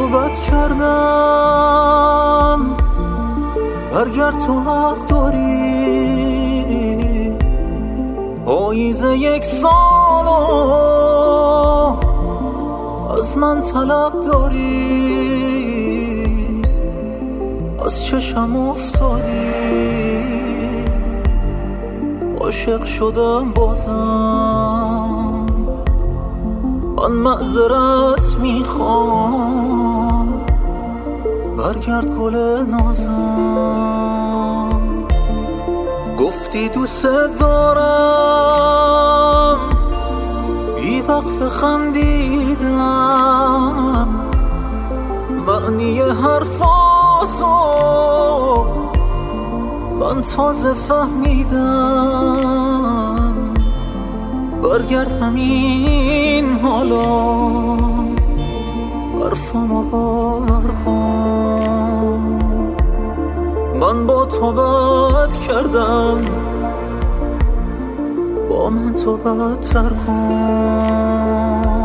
بد کردم، برگرد تو حق داری. پاییز یک سالو از من طلب داری، از چشم افتادی، عاشق شدم بازم. من معذرت میخوام، برگرد گل نازم. گفتی دوست دارم، بی وقف خندیدم، معنی حرفاتو من تازه فهمیدم. برگرد همین حالا، حرفمو باور کن. من با تو بد کردم، با من تو بدتر کن.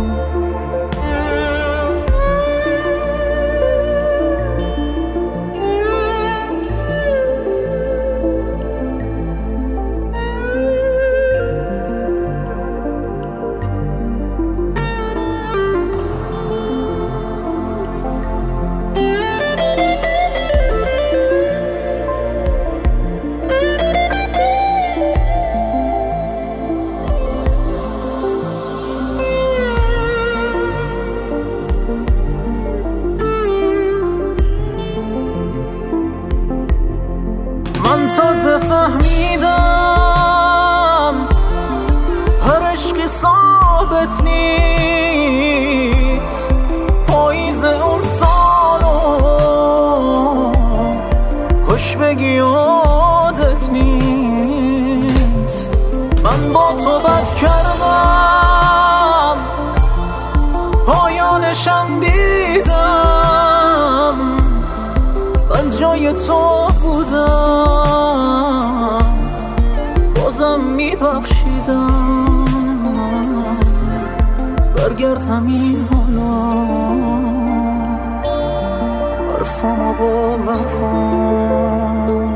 من تازه فهمیدم هر عشقی ثابت نیست. پاییز اون سالو کاش بگی یادت نیست. من با تو بد کردم، پایانشم دیدم. من جای تو بودم، بازم میبخشیدم. برگرد همین حالا، حرفمو باور کن.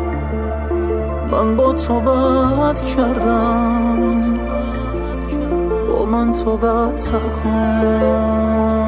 من با تو بد کردم، با من تو بدتر کن.